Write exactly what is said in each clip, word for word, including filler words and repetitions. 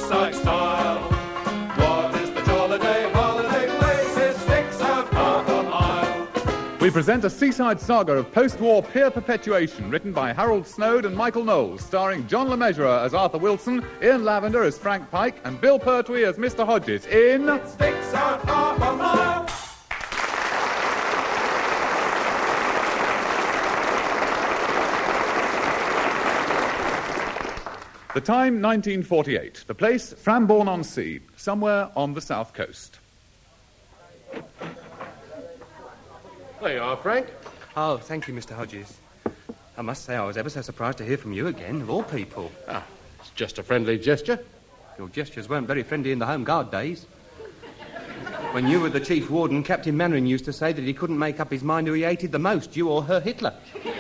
seaside style. What is the Jolliday holiday place? It sticks out half a mile. We present a seaside saga of post-war peer perpetuation, written by Harold Snoad and Michael Knowles, starring John Le Mesurier as Arthur Wilson, Ian Lavender as Frank Pike, and Bill Pertwee as Mister Hodges in... It sticks out half a mile. The time, nineteen forty-eight. The place, Frambourne-on-Sea, somewhere on the south coast. There you are, Frank. Oh, thank you, Mister Hodges. I must say I was ever so surprised to hear from you again, of all people. Ah, it's just a friendly gesture. Your gestures weren't very friendly in the Home Guard days. When you were the chief warden, Captain Mannering used to say that he couldn't make up his mind who he hated the most, you or Herr Hitler.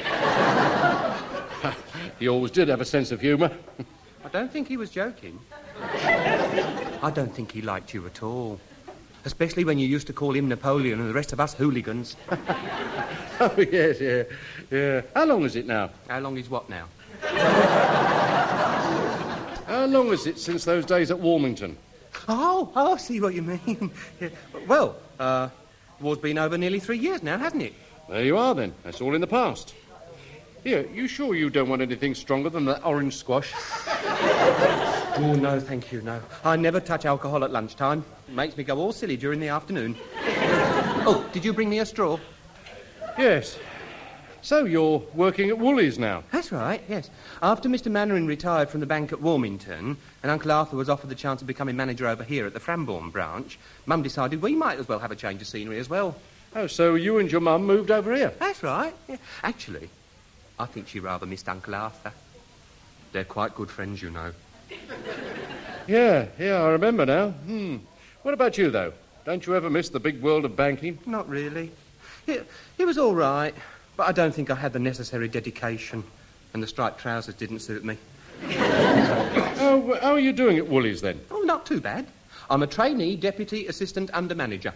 He always did have a sense of humour. I don't think he was joking. I don't think he liked you at all. Especially when you used to call him Napoleon and the rest of us hooligans. Oh, yes, yeah, yeah. How long is it now? How long is what now? How long is it since those days at Warmington? Oh, oh, I see what you mean. Yeah. Well, uh, the war's been over nearly three years now, hasn't it? There you are, then. That's all in the past. Here, you sure you don't want anything stronger than that orange squash? Oh, no, thank you, no. I never touch alcohol at lunchtime. It makes me go all silly during the afternoon. Oh, did you bring me a straw? Yes. So you're working at Woolies now? That's right, yes. After Mister Mannering retired from the bank at Warmington and Uncle Arthur was offered the chance of becoming manager over here at the Frambourne branch, Mum decided we might as well have a change of scenery as well. Oh, so you and your mum moved over here? That's right. Yeah. Actually, I think she rather missed Uncle Arthur. They're quite good friends, you know. Yeah, yeah, I remember now. Hmm. What about you, though? Don't you ever miss the big world of banking? Not really. It, it was all right, but I don't think I had the necessary dedication, and the striped trousers didn't suit me. Oh, how are you doing at Woolies, then? Oh, not too bad. I'm a trainee deputy assistant under manager.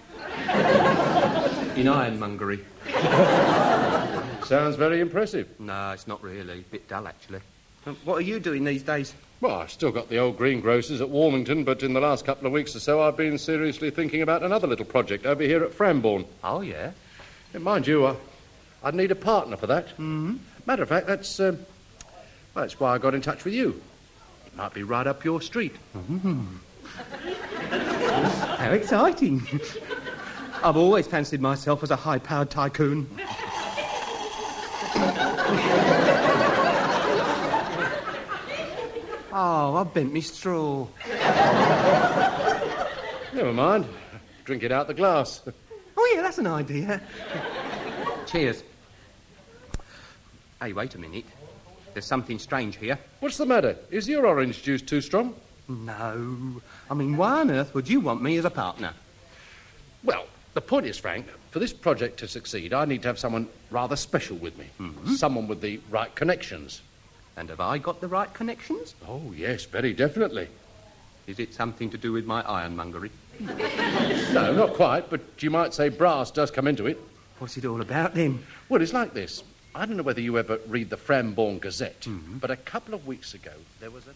In ironmongery. Sounds very impressive. No, it's not really. A bit dull, actually. What are you doing these days? Well, I've still got the old greengrocers at Warmington, but in the last couple of weeks or so, I've been seriously thinking about another little project over here at Frambourne. Oh, yeah? And mind you, I, I'd need a partner for that. Mm-hmm. Matter of fact, that's, um, well, that's why I got in touch with you. It might be right up your street. Mm-hmm. How exciting. I've always fancied myself as a high-powered tycoon. Oh, I bent me straw. Never mind. Drink it out the glass. Oh, yeah, that's an idea. Cheers. Hey, wait a minute. There's something strange here. What's the matter? Is your orange juice too strong? No. I mean, why on earth would you want me as a partner? Well, the point is, Frank, for this project to succeed, I need to have someone rather special with me. Mm-hmm. Someone with the right connections. And have I got the right connections? Oh, yes, very definitely. Is it something to do with my ironmongery? No, not quite, but you might say brass does come into it. What's it all about, then? Well, it's like this. I don't know whether you ever read the Frambourne Gazette, Mm-hmm. but a couple of weeks ago there was an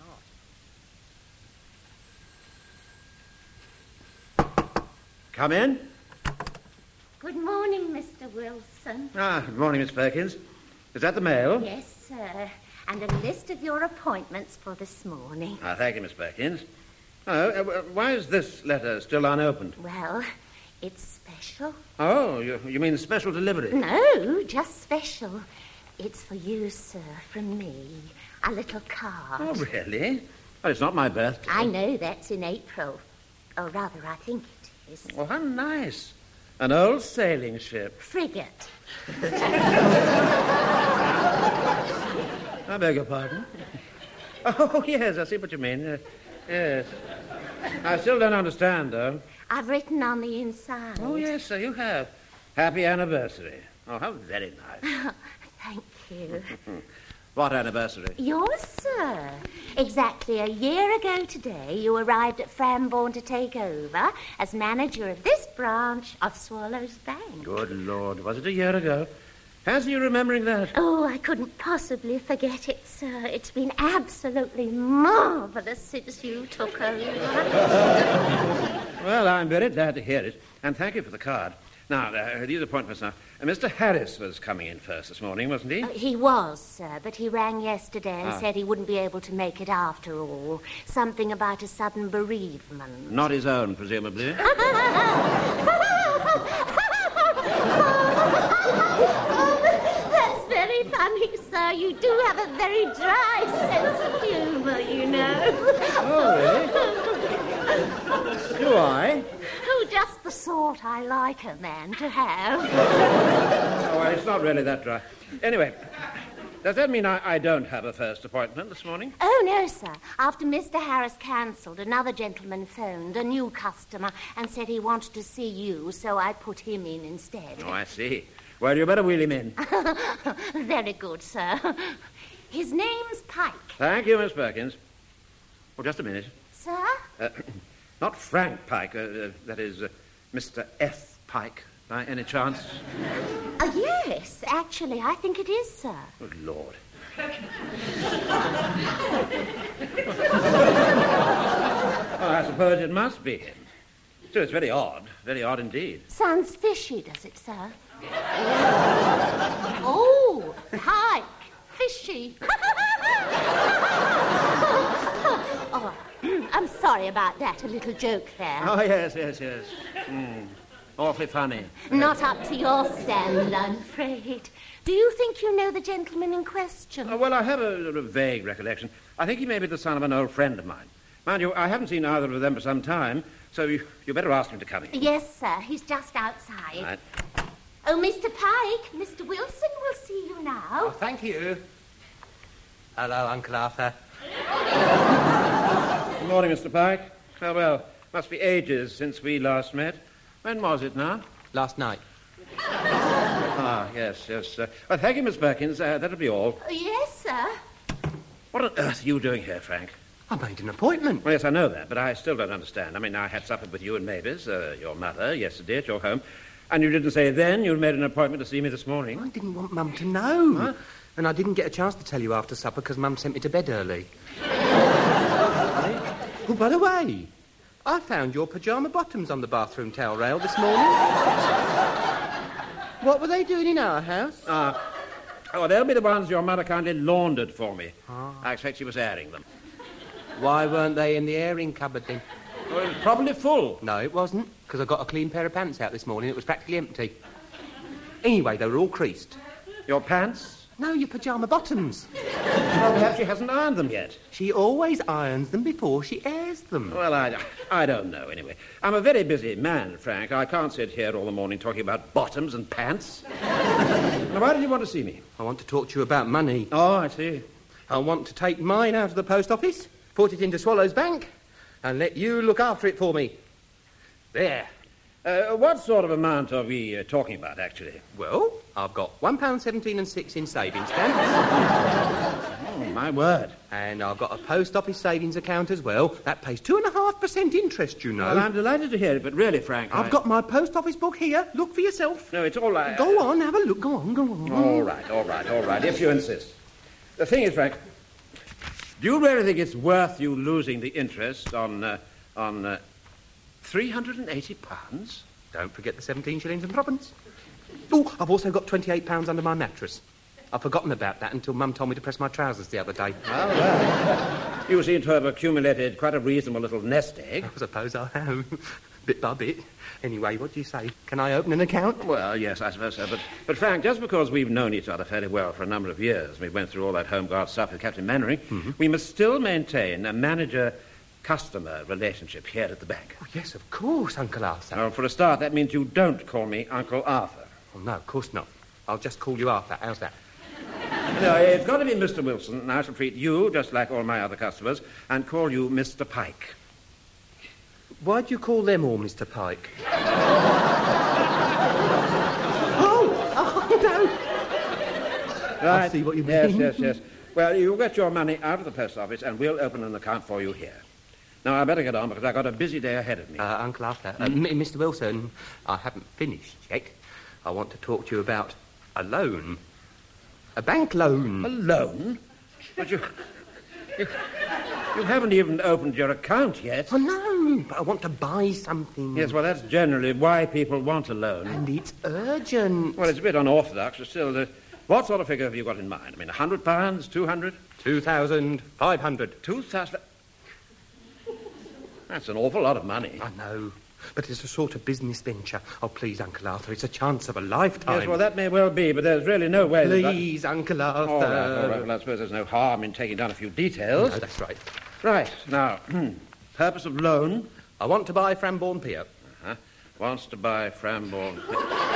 art. Come in. Good morning, Mister Wilson. Ah, good morning, Miss Perkins. Is that the mail? Yes, sir. And a list of your appointments for this morning. Ah, thank you, Miss Perkins. Oh, uh, why is this letter still unopened? Well, it's special. Oh, you, you mean special delivery? No, just special. It's for you, sir, from me. A little card. Oh, really? Well, it's not my birthday. I know that's in April. Or rather, I think it is. Well, how nice. An old sailing ship. Frigate. I beg your pardon? Oh, yes, I see what you mean. Uh, yes. I still don't understand, though. I've written on the inside. Oh, yes, sir, you have. Happy anniversary. Oh, how very nice. Thank you. What anniversary? Yours, sir. Exactly a year ago today, you arrived at Frambourne to take over as manager of this branch of Swallows Bank. Good Lord, was it a year ago? Fancy you remembering that. Oh, I couldn't possibly forget it, sir. It's been absolutely marvellous since you took over. Well, I'm very glad to hear it, and thank you for the card. Now, uh, these appointments now. Uh, Mister Harris was coming in first this morning, wasn't he? Uh, he was, sir, but he rang yesterday and Ah. said he wouldn't be able to make it after all. Something about a sudden bereavement. Not his own, presumably. That's very funny, sir. You do have a very dry sense of humour, you know. Oh, really? Do I? Oh, just the sort I like a man to have. Oh, well, it's not really that dry. Anyway, does that mean I, I don't have a first appointment this morning? Oh, no, sir. After Mister Harris cancelled, another gentleman phoned, a new customer, and said he wanted to see you, so I put him in instead. Oh, I see. Well, you better wheel him in. Very good, sir. His name's Pike. Thank you, Miss Perkins. Oh, just a minute. Sir? Uh, not Frank Pike, uh, uh, that is uh, Mister F. Pike, by any chance? Uh, yes, actually, I think it is, sir. Good Lord. Well, I suppose it must be him. So it's very odd, very odd indeed. Sounds fishy, does it, sir? Oh, Pike. Fishy. Oh, I'm sorry about that. A little joke there. Oh, yes, yes, yes. Mm. Awfully funny. Not up to your standard, I'm afraid. Do you think you know the gentleman in question? Oh, well, I have a, a vague recollection. I think he may be the son of an old friend of mine. Mind you, I haven't seen either of them for some time, so you, you better ask him to come in. Yes, sir. He's just outside. Right. Oh, Mister Pike, Mister Wilson will see you now. Oh, thank you. Hello, Uncle Arthur. Good morning, Mister Pike. Well, well, must be ages since we last met. When was it now? Last night. Ah, yes, yes. Uh, well, thank you, Miss Perkins. Uh, that'll be all. Yes, sir. What on earth are you doing here, Frank? I made an appointment. Well, yes, I know that, but I still don't understand. I mean, I had supper with you and Mavis, uh, your mother, yesterday at your home, and you didn't say then you'd made an appointment to see me this morning. I didn't want Mum to know. Huh? And I didn't get a chance to tell you after supper because Mum sent me to bed early. Oh, by the way, I found your pyjama bottoms on the bathroom towel rail this morning. What were they doing in our house? Ah, oh, they'll be the ones your mother kindly laundered for me. Oh. I expect she was airing them. Why weren't they in the airing cupboard then? Well, it was probably full. No, it wasn't, because I got a clean pair of pants out this morning. It was practically empty. Anyway, they were all creased. Your pants? No, your pyjama bottoms. Well, perhaps she hasn't ironed them yet. She always irons them before she airs them. Well, I, I don't know, anyway. I'm a very busy man, Frank. I can't sit here all the morning talking about bottoms and pants. Now, why did you want to see me? I want to talk to you about money. Oh, I see. I want to take mine out of the post office, put it into Swallow's Bank, and let you look after it for me. There. Uh, what sort of amount are we uh, talking about, actually? Well, I've got one pound seventeen and six in savings stamps. Oh, my word. And I've got a post office savings account as well. That pays two and a half percent interest, you know. Well, I'm delighted to hear it, but really, Frank, I've I... got my post office book here. Look for yourself. No, it's all right. Go on, have a look. Go on, go on. All right, all right, all right, if you insist. The thing is, Frank, do you really think it's worth you losing the interest on, uh, on uh, three hundred and eighty pounds? Don't forget the seventeen shillings and threepence. Oh, I've also got twenty-eight pounds under my mattress. I've forgotten about that until Mum told me to press my trousers the other day. Oh, well. You seem to have accumulated quite a reasonable little nest egg. I suppose I have, bit by bit. Anyway, what do you say? Can I open an account? Well, yes, I suppose so. But, but Frank, just because we've known each other fairly well for a number of years, we went through all that Home Guard stuff with Captain Mannering, mm-hmm. we must still maintain a manager-customer relationship here at the bank. Oh, yes, of course, Uncle Arthur. Now, for a start, that means you don't call me Uncle Arthur. Oh, no, of course not. I'll just call you Arthur. How's that? No, it's got to be Mister Wilson, and I shall treat you just like all my other customers and call you Mister Pike. Why do you call them all Mister Pike? oh, oh, no. Right. I see what you mean. Yes, yes, yes. Well, you get your money out of the post office and we'll open an account for you here. Now, I better get on because I've got a busy day ahead of me. Uh, Uncle Arthur, uh, M- Mister Wilson, I haven't finished yet. I want to talk to you about A loan? A bank loan? A loan? But you... You, you haven't even opened your account yet. Oh, no, but I want to buy something. Yes, well, that's generally why people want a loan. And it's urgent. Well, it's a bit unorthodox, but still, uh, what sort of figure have you got in mind? I mean, a hundred pounds, two hundred? Two thousand five hundred. Two thousand... That's an awful lot of money. I know, but it's a sort of business venture. Oh, please, Uncle Arthur, it's a chance of a lifetime. Yes, well, that may well be, but there's really no way... Please, that... Uncle Arthur. All right, all right. Well, I suppose there's no harm in taking down a few details. No, that's right. Right, now, purpose of loan? I want to buy Frambourne Pier. Uh-huh. Wants to buy Frambourne Pier.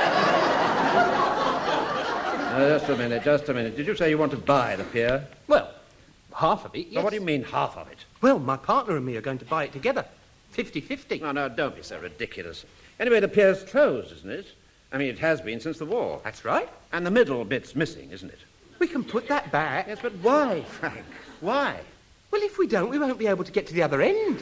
uh, just a minute, just a minute. Did you say you want to buy the pier? Well, half of it, yes. Now, what do you mean, half of it? Well, my partner and me are going to buy it together. Fifty-fifty. No, no, don't be so ridiculous. Anyway, the pier's closed, isn't it? I mean, it has been since the war. That's right. And the middle bit's missing, isn't it? We can put that back. Yes, but why, Frank? Why? Well, if we don't, we won't be able to get to the other end.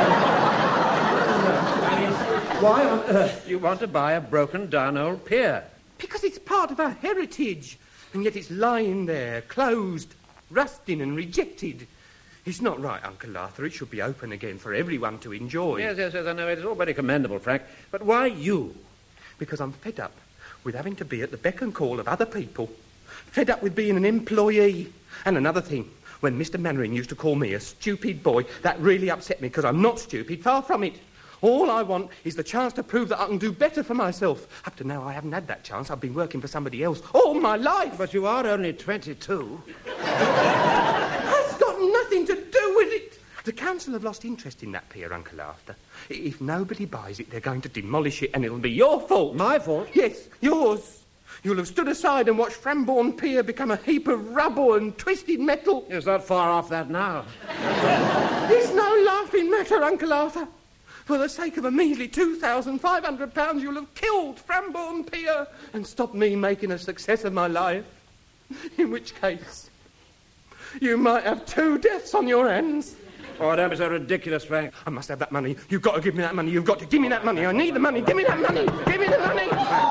I mean, why on earth do you want to buy a broken-down old pier? Because it's part of our heritage, and yet it's lying there, closed, rusting and rejected. It's not right, Uncle Arthur. It should be open again for everyone to enjoy. Yes, yes, yes, I know. It is all very commendable, Frank. But why you? Because I'm fed up with having to be at the beck and call of other people. Fed up with being an employee. And another thing, when Mister Mannering used to call me a stupid boy, that really upset me, because I'm not stupid, far from it. All I want is the chance to prove that I can do better for myself. Up to now, I haven't had that chance. I've been working for somebody else all my life. But you are only twenty-two. That's got nothing to do with it. The council have lost interest in that pier, Uncle Arthur. If nobody buys it, they're going to demolish it, and it'll be your fault. My fault? Yes, yours. You'll have stood aside and watched Frambourne Pier become a heap of rubble and twisted metal. It's not far off that now. It's no laughing matter, Uncle Arthur. For the sake of a measly two thousand five hundred pounds, you'll have killed Frambourne Pier and stopped me making a success of my life. In which case, you might have two deaths on your hands. Oh, don't be so ridiculous, Frank. I must have that money. You've got to give me that money. You've got to give me that money. I need the money. Give me that money. Give me the money.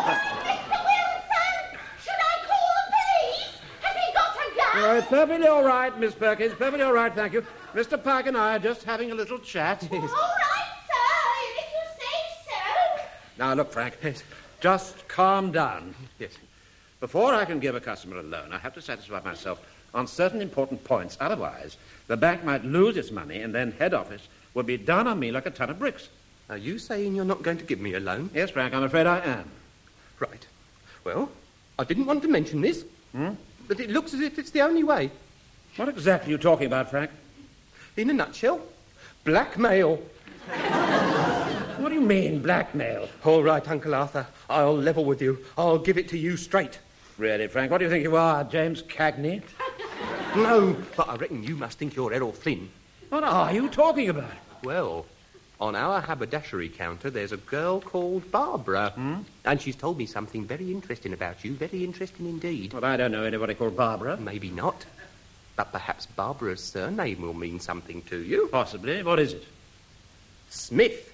Oh, it's perfectly all right, Miss Perkins. Perfectly all right, thank you. Mister Pike and I are just having a little chat. All right, sir, if you say so. Now, look, Frank, just calm down. Yes. Before I can give a customer a loan, I have to satisfy myself on certain important points. Otherwise, the bank might lose its money, and then head office would be down on me like a ton of bricks. Are you saying you're not going to give me a loan? Yes, Frank, I'm afraid I am. Right. Well, I didn't want to mention this. Hmm? But it looks as if it's the only way. What exactly are you talking about, Frank? In a nutshell, blackmail. What do you mean, blackmail? All right, Uncle Arthur, I'll level with you. I'll give it to you straight. Really, Frank, what do you think you are, James Cagney? No, but I reckon you must think you're Errol Flynn. What are you talking about? Well, on our haberdashery counter, there's a girl called Barbara. Hmm? And she's told me something very interesting about you, very interesting indeed. Well, I don't know anybody called Barbara. Maybe not. But perhaps Barbara's surname will mean something to you. Possibly. What is it? Smith.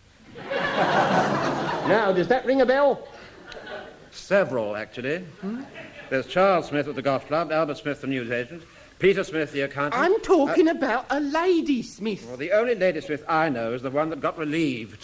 Now, does that ring a bell? Several, actually. Hmm? There's Charles Smith at the golf club, Albert Smith, the newsagent, Peter Smith, the accountant. I'm talking uh, about a Lady Smith. Well, the only Lady Smith I know is the one that got relieved.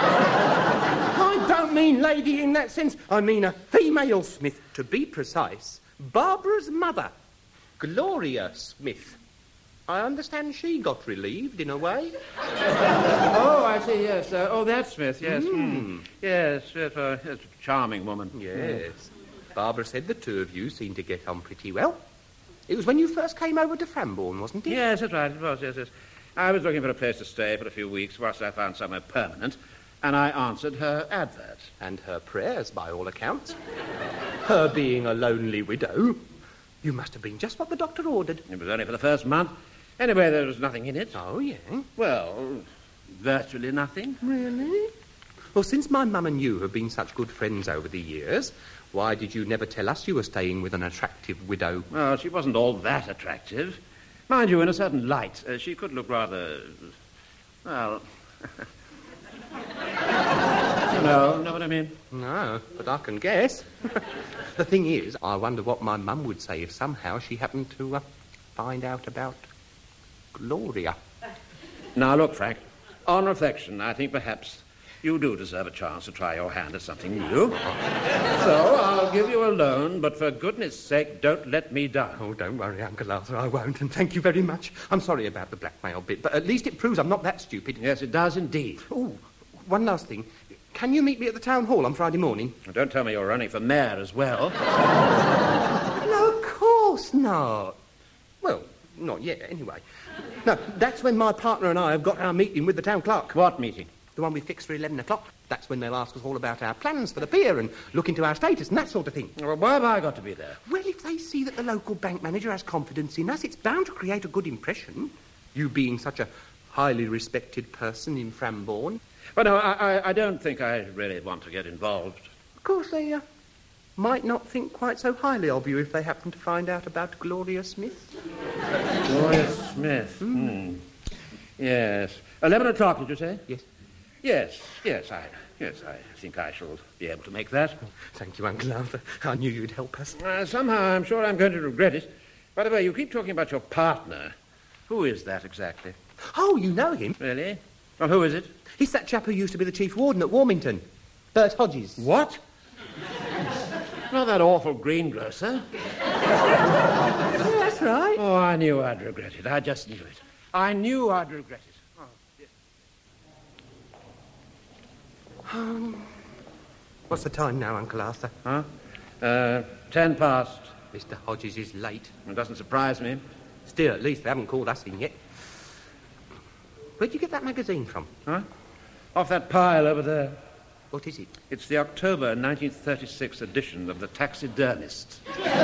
I don't mean lady in that sense. I mean a female Smith. To be precise, Barbara's mother, Gloria Smith. I understand she got relieved in a way. Oh, I see, yes. Uh, oh, that's Smith, yes. Mm. Mm. Yes, yes, uh, yes, a charming woman. Yes. Barbara said the two of you seemed to get on pretty well. It was when you first came over to Frambourne, wasn't it? Yes, that's right, it was, yes, yes. I was looking for a place to stay for a few weeks whilst I found somewhere permanent, and I answered her advert. And her prayers, by all accounts. Her being a lonely widow. You must have been just what the doctor ordered. It was only for the first month. Anyway, there was nothing in it. Oh, yeah? Well, virtually nothing. Really? Well, since my mum and you have been such good friends over the years, why did you never tell us you were staying with an attractive widow? Well, she wasn't all that attractive. Mind you, in a certain light, uh, she could look rather... well... no, know what I mean? No, but I can guess. The thing is, I wonder what my mum would say if somehow she happened to uh, find out about Gloria. Now, look, Frank, on reflection, I think perhaps you do deserve a chance to try your hand at something new. So I'll give you a loan, but for goodness sake, don't let me down. Oh, don't worry, Uncle Arthur, I won't, and thank you very much. I'm sorry about the blackmail bit, but at least it proves I'm not that stupid. Yes, it does indeed. Oh, one last thing. Can you meet me at the town hall on Friday morning? Don't tell me you're running for mayor as well. No, of course not. Well, not yet, anyway. No, that's when my partner and I have got our meeting with the town clerk. What meeting? The one we fixed for eleven o'clock. That's when they'll ask us all about our plans for the pier and look into our status and that sort of thing. Well, why have I got to be there? Well, if they see that the local bank manager has confidence in us, it's bound to create a good impression. You being such a highly respected person in Frambourne. But no, I, I, I don't think I really want to get involved. Of course, they uh, might not think quite so highly of you if they happen to find out about Gloria Smith. Gloria Smith. Hmm. Yes. Eleven o'clock, did you say? Yes. Yes, yes, I, yes, I think I shall be able to make that. Thank you, Uncle Arthur. I knew you'd help us. Uh, somehow I'm sure I'm going to regret it. By the way, you keep talking about your partner. Who is that exactly? Oh, you know him. Really? Well, who is it? He's that chap who used to be the chief warden at Warmington. Bert Hodges. What? Not that awful greengrocer. Yeah, that's right. Oh, I knew I'd regret it. I just knew it. I knew I'd regret it. Oh, yes. Um, what's the time now, Uncle Arthur? Huh? Uh, ten past. Mister Hodges is late. It doesn't surprise me. Still, at least they haven't called us in yet. Where'd you get that magazine from? Huh? Off that pile over there. What is it? It's the October nineteen thirty-six edition of the Taxidermist.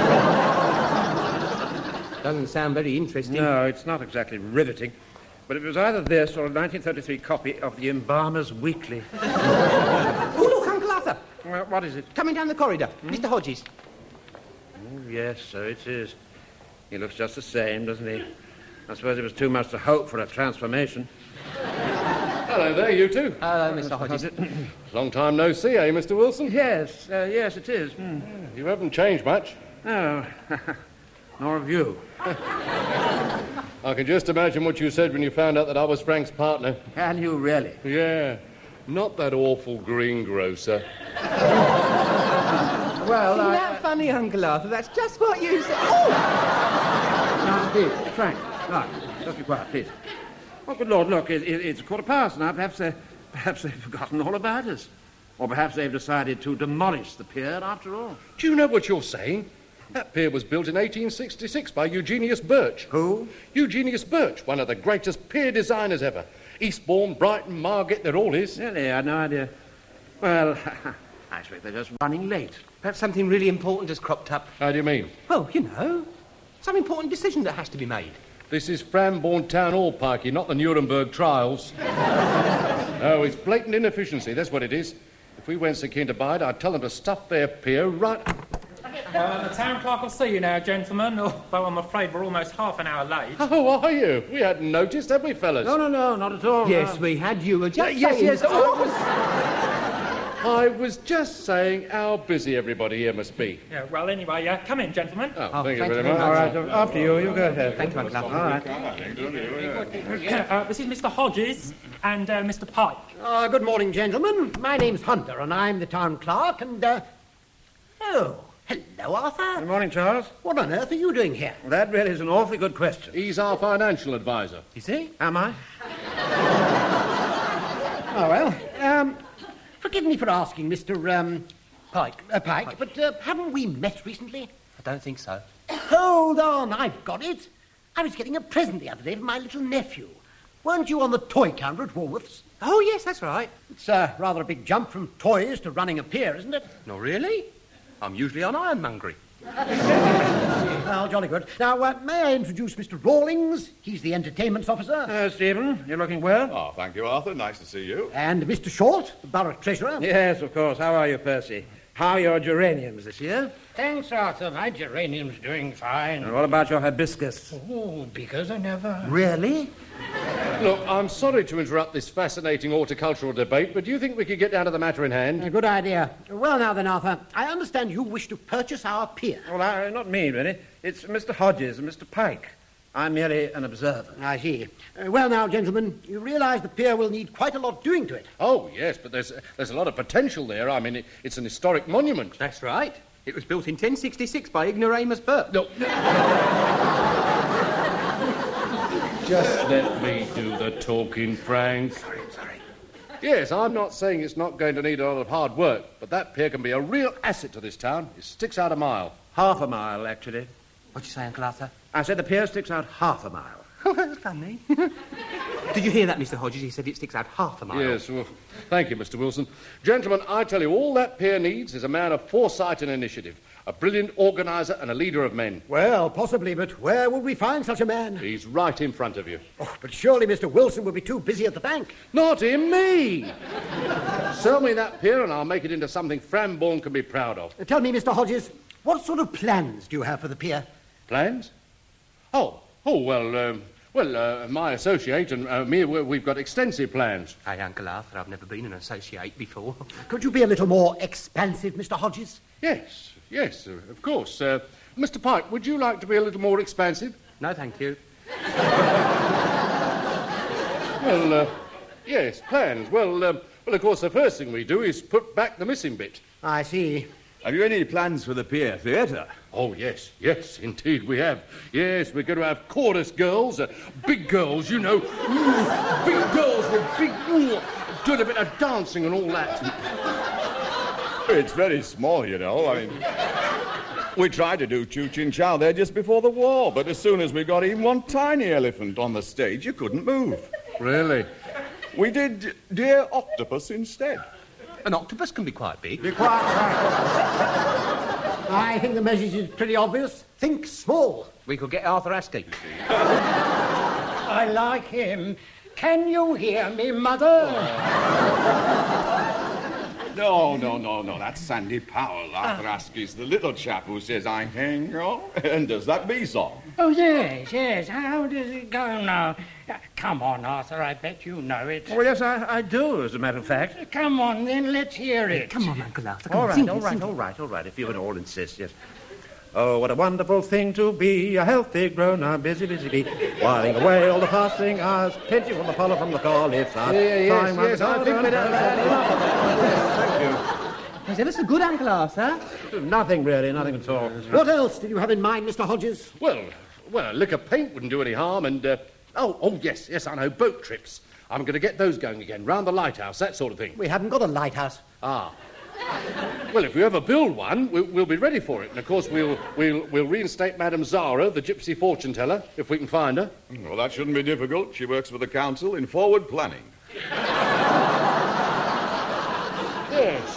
Doesn't sound very interesting. No, it's not exactly riveting. But it was either this or a nineteen thirty-three copy of the Embalmer's Weekly. Oh, look, Uncle Arthur. Well, what is it? Coming down the corridor. Hmm? Mister Hodges. Oh, yes, so it is. He looks just the same, doesn't he? I suppose it was too much to hope for a transformation. Hello there, you two. Hello, Mister Hodges. Long time no see, eh, Mister Wilson? Yes, uh, yes, it is. Mm. You haven't changed much. No, nor have you. I can just imagine what you said when you found out that I was Frank's partner. Can you really? Yeah, not that awful greengrocer. Well, Isn't I... that funny, Uncle Arthur? That's just what you said. Oh! Now, please, Frank, right, just be quiet, please. Oh, good Lord, look, it, it, it's a quarter past now. Perhaps, they, perhaps they've forgotten all about us. Or perhaps they've decided to demolish the pier after all. Do you know what you're saying? That pier was built in eighteen sixty-six by Eugenius Birch. Who? Eugenius Birch, one of the greatest pier designers ever. Eastbourne, Brighton, Margate, they're all his. Really, I had no idea. Well, I expect they're just running late. Perhaps something really important has cropped up. How do you mean? Well, you know, some important decision that has to be made. This is Frambourne Town Hall, Pikey, not the Nuremberg trials. No, it's blatant inefficiency, that's what it is. If we weren't so keen to buy it, I'd tell them to stuff their pier right... Uh, the town clerk will see you now, gentlemen, although I'm afraid we're almost half an hour late. Oh, are you? We hadn't noticed, had we, fellas? No, no, no, not at all. Yes, no. we had. You were just yes, saying... yes, Oh, I was... I was just saying how busy everybody here must be. Yeah, well, anyway, uh, come in, gentlemen. Oh, Oh, thank you thank very you much. very All right, after you, you go ahead. Thank you, Uncle Arthur. All right. Uh, this is Mister Hodges and uh, Mister Pike. Uh, good morning, gentlemen. My name's Hunter, and I'm the town clerk, and, uh... Oh, hello, Arthur. Good morning, Charles. What on earth are you doing here? Well, that really is an awfully good question. He's our financial advisor. Is he? Am I? Oh, well, um... forgive me for asking, Mister, um... Pike. Uh, Pike, but uh, haven't we met recently? I don't think so. Hold on, I've got it. I was getting a present the other day for my little nephew. Weren't you on the toy counter at Woolworths? Oh, yes, that's right. It's uh, rather a big jump from toys to running a pier, isn't it? Not really. I'm usually on ironmongery. Well, jolly good. Now, uh, may I introduce Mister Rawlings? He's the entertainments officer. Uh, Stephen, you're looking well? Oh, thank you, Arthur. Nice to see you. And Mister Short, the borough treasurer. Yes, of course. How are you, Percy? How are your geraniums this year? thanks, Arthur. My geranium's doing fine. And what about your hibiscus? Oh, bigger than ever. Really? Look, I'm sorry to interrupt this fascinating horticultural debate, but do you think we could get down to the matter in hand? A good idea. Well, now then, Arthur, I understand you wish to purchase our pier. Well, I, not me, really. It's Mister Hodges and Mister Pike. I'm merely an observer. I see. Uh, well, now, gentlemen, you realise the pier will need quite a lot doing to it. Oh, yes, but there's, there's a lot of potential there. I mean, it, it's an historic monument. That's right. It was built in ten sixty-six by Ignoramus Burke. No. Just let me do the talking, Frank. Sorry, sorry. Yes, I'm not saying it's not going to need a lot of hard work, but that pier can be a real asset to this town. It sticks out a mile. Half a mile, actually. What'd you say, Uncle Arthur? I said the pier sticks out half a mile. Oh, that's funny. Did you hear that, Mister Hodges? He said it sticks out half a mile. Yes, well, thank you, Mister Wilson. Gentlemen, I tell you, all that pier needs is a man of foresight and initiative, a brilliant organiser and a leader of men. Well, possibly, but where would we find such a man? He's right in front of you. Oh, but surely Mister Wilson would be too busy at the bank. Not in me! Sell me that pier and I'll make it into something Frambourne can be proud of. Uh, tell me, Mister Hodges, what sort of plans do you have for the pier? Plans? Oh, oh, well, um, well, uh, my associate and uh, me, we- we've got extensive plans. Hey, Uncle Arthur, I've never been an associate before. Could you be a little more expansive, Mister Hodges? Yes, yes, uh, of course. Uh, Mister Pike, would you like to be a little more expansive? No, thank you. Well, uh, yes, plans. Well, um, well, of course, the first thing we do is put back the missing bit. I see. Have you any plans for the Pier Theatre? Oh, yes, yes, indeed we have. Yes, we're going to have chorus girls, uh, big girls, you know. Ooh, big girls with big... Ooh, doing a bit of dancing and all that. It's very small, you know. I mean, we tried to do Choo Chin Chow there just before the war, but as soon as we got even one tiny elephant on the stage, you couldn't move. Really? We did Dear Octopus instead. An octopus can be quite big. Be quiet. I think the message is pretty obvious. Think small. We could get Arthur Askey. I like him. Can you hear me, Mother? No, no, no, no, that's Sandy Powell. Arthur Askey's the little chap who says, I hang on, and does that bee song. Oh, yes, yes. How does it go now? Uh, come on, Arthur, I bet you know it. Well, yes, I, I do, as a matter of fact. Come on, then, let's hear it. Come on, Uncle Arthur. Come All on, right, sing all it, right, sing all it. right, all right, if you would all insist, yes. Oh, what a wonderful thing to be a healthy, grown-up, busy, busy bee, whiling away all the passing hours, pinching from the pollen from the cauliflower. Yeah, yes, flying round yes, the I garden think we'd have and- had enough. Thank you. He's ever so good, Uncle Arthur. Nothing, really, nothing at all. What else did you have in mind, Mister Hodges? Well, well, a lick of paint wouldn't do any harm, and... Uh, oh, oh, yes, yes, I know, boat trips. I'm going to get those going again, round the lighthouse, that sort of thing. We haven't got a lighthouse. Ah. Well, if we ever build one, we'll, we'll be ready for it. And, of course, we'll, we'll, we'll reinstate Madame Zara, the gypsy fortune teller, if we can find her. Well, that shouldn't be difficult. She works for the council in forward planning. Yes.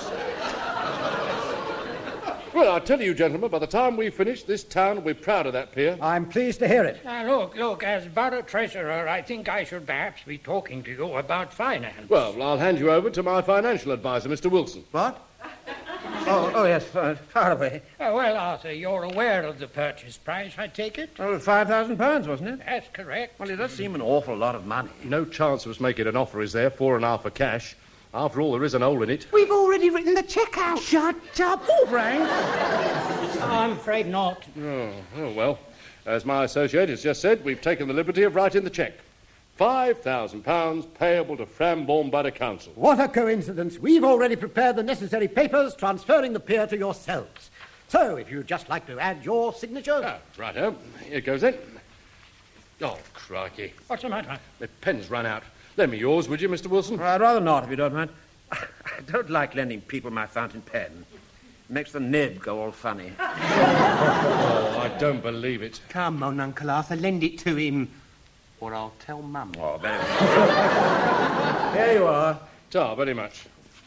Well, I tell you, gentlemen, by the time we finish, this town will be proud of that pier. I'm pleased to hear it. Now, look, look, as borough treasurer, I think I should perhaps be talking to you about finance. Well, I'll hand you over to my financial advisor, Mister Wilson. What? Oh, oh yes, far, far away. Uh, well, Arthur, you're aware of the purchase price, I take it? Oh, five thousand pounds, wasn't it? That's correct. Well, it does seem an awful lot of money. No chance of us making an offer, is there? Four and a half for cash. After all, there is an hole in it. We've already written the cheque out. Shut up. Oh, Frank. I'm afraid not. Oh, oh, well, as my associate has just said, we've taken the liberty of writing the cheque. Five thousand pounds payable to Frambourne Borough Council. What a coincidence. We've already prepared the necessary papers transferring the pier to yourselves. So, if you'd just like to add your signature... Ah, righto. Here goes then. Oh, crikey. What's the matter? My pen's run out. Lend me yours, would you, Mister Wilson? Well, I'd rather not, if you don't mind. I don't like lending people my fountain pen. It makes the nib go all funny. Oh, I don't believe it. Come on, Uncle Arthur, lend it to him. Or I'll tell Mum. Oh, very well. Here you are. Ta, very much.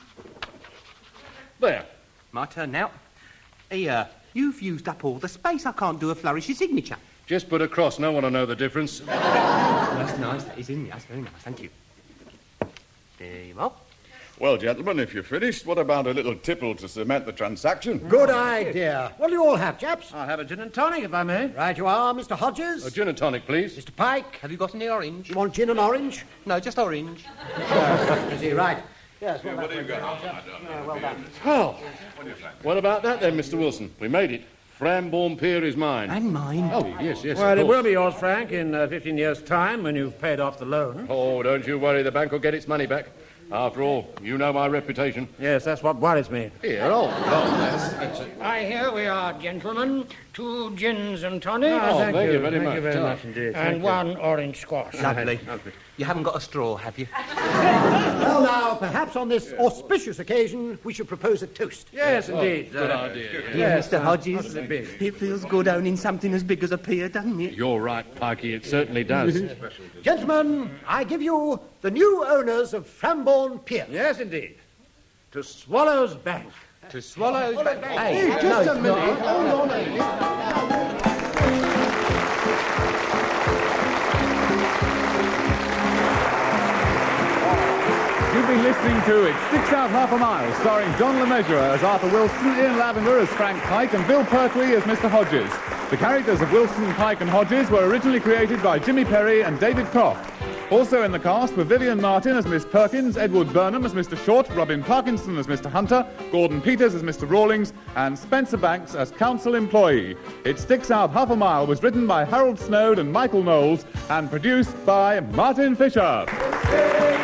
There. My turn now. Here, you've used up all the space. I can't do a flourishy signature. Just put a cross. No one will know the difference. That's nice. That is in there. That's very nice. Thank you. There you are. Well, gentlemen, if you're finished, what about a little tipple to cement the transaction? Good idea. What do you all have, chaps? I'll have a gin and tonic, if I may. Right you are, Mister Hodges. A gin and tonic, please. Mister Pike. Have you got any orange? You want gin and orange? No, just orange. Is he right? Yes, well, What that have you way. got? Yeah, well done. Well, what about that then, Mister Wilson? We made it. Frambourne Pier is mine. And mine. Oh, yes, yes, Well, of it course. will be yours, Frank, in uh, fifteen years' time when you've paid off the loan. Oh, don't you worry. The bank will get its money back. After all, you know my reputation. Yes, that's what worries me. Here, oh, oh, that's, that's it. Why, here we are, gentlemen. Two gins and tonic. Oh, thank, you very thank much. you very Oh. much indeed. Thank and you. one orange squash. Lovely. You haven't got a straw, have you? Well, now, perhaps on this auspicious occasion, we should propose a toast. Yes, indeed. Good Uh, idea. yeah. Dear Mister Hodges, it be? it feels good owning something as big as a pier, doesn't it? You're right, Pikey. It certainly does. Gentlemen, I give you the new owners of Frambourne Pier. Yes, indeed. To Swallow's Bank. To swallow... Hey, just a minute. Hold on. You've been listening to It Sticks Out Half a Mile, starring John LeMessurier as Arthur Wilson, Ian Lavender as Frank Pike, and Bill Pertwee as Mister Hodges. The characters of Wilson, Pike, and Hodges were originally created by Jimmy Perry and David Croft. Also in the cast were Vivian Martin as Miss Perkins, Edward Burnham as Mister Short, Robin Parkinson as Mister Hunter, Gordon Peters as Mister Rawlings, and Spencer Banks as council employee. It Sticks Out Half a Mile was written by Harold Snowd and Michael Knowles and produced by Martin Fisher.